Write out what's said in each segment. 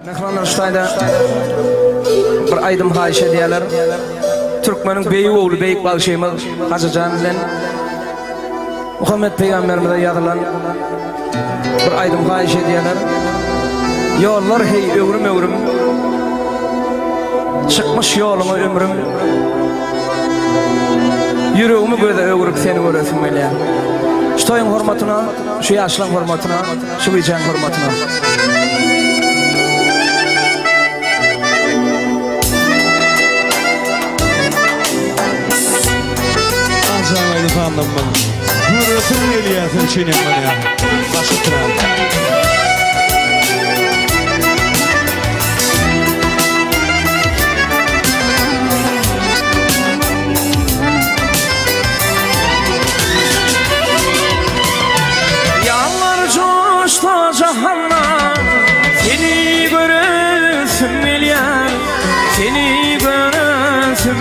Mehmanlar şutayda bir aydım haişe diyorlar. Türkmenin beyi oğlu Beyik Balşıyımız Hacı Can bilen Muhammed Peygamberimize yazılan bir aydım haişe diyorlar. Yollar hey ömrüm ömrüm, çıkmış yoluma ömrüm, yüreğimi göze öğürüp seni göresim meleğe. Şu toyun hurmatına, şu yaşlan hurmatına, şu gıcan hurmatına. Azramaydı fandım bana. Burasını eliyatın çiğnem bana ya. Başı tıran. Yalvar coştu cahanna, seni göresim eliyat, seni göresim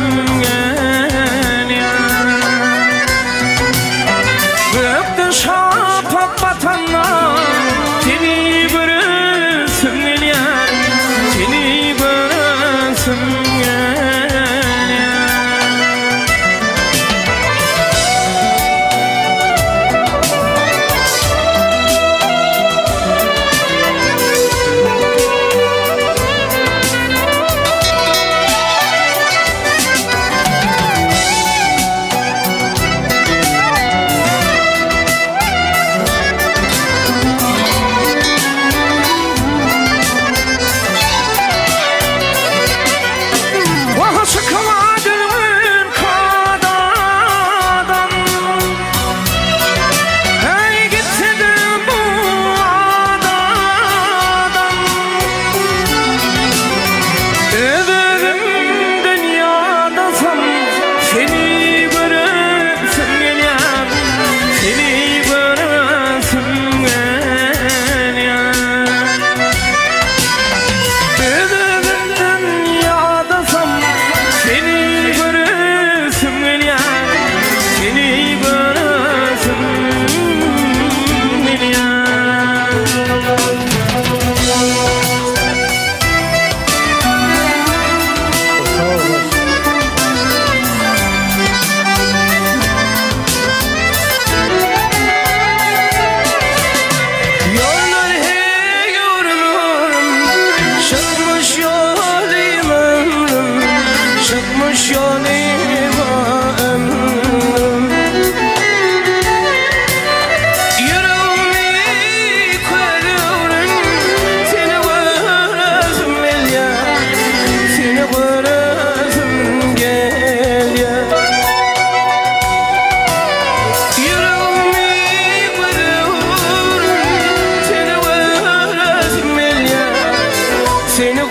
şapap vatanla seni göresim eliyat, seni göresim seni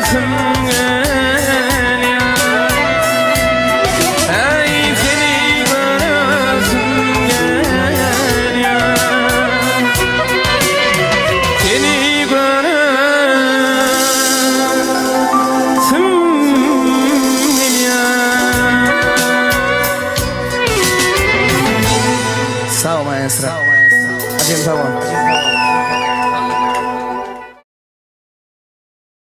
Sağ ol maestro. Acım sağ ol.